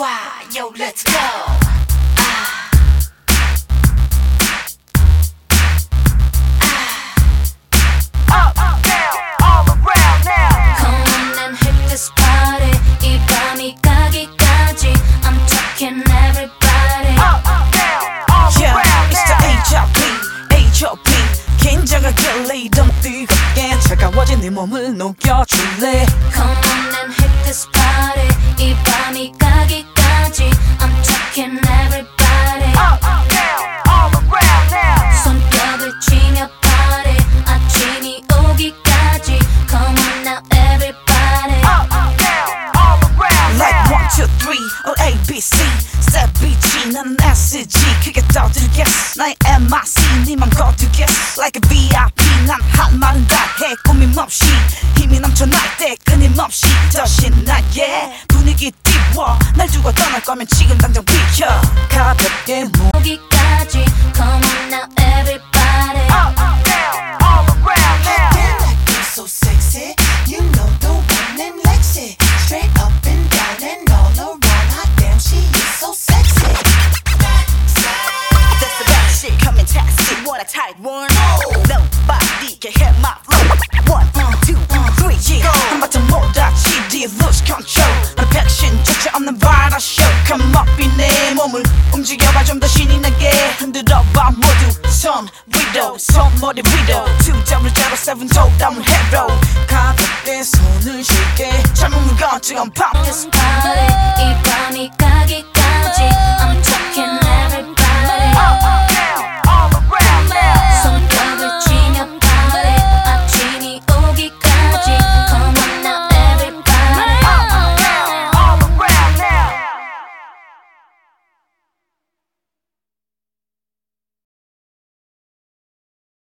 좋아, yo, let's go. 긴장하길래 좀 뜨겁게 차가워진 네 몸을 녹여줄래. Come on and hit this party. 이 밤이 가기까지 I'm talking everybody. All around now. 손뼉을 치며 party. 아침이 오기까지 Come on now everybody. All around Like now. 1, 2, 3 or ABC Step BG 나는 SG 크게 떠들겠어. 나의 MIC 니만 거두겠어. Like a VIP 난 할 말은 다 해 꾸밈없이 힘이 넘쳐 날 때 끊임없이 더 신나게 분위기 띄워. 날 두고 떠날 거면 지금 당장 비켜. 가볍게 오기까지 Come on now everybody. All around now. Damn, that girl so sexy. You know the one named Lexi. Straight up and down and all around. Hot damn, she is so sexy. That's the bad shit coming tasty. Want a tight one? Nobody can hit my flow. 1, 2, 3, yeah. 한바탕 몰아치지 lose control. perfection 주체 없는 바다 show. Come up 내 몸을 움직여봐 좀 더 신이 나게. 흔들어봐 모두 손 위로 손머리 위로 200 도담을 해로. 가볍게 손을 쉽게 젊은 것처럼 pop this party. 이 밤이 가기까지 I'm talking everybody.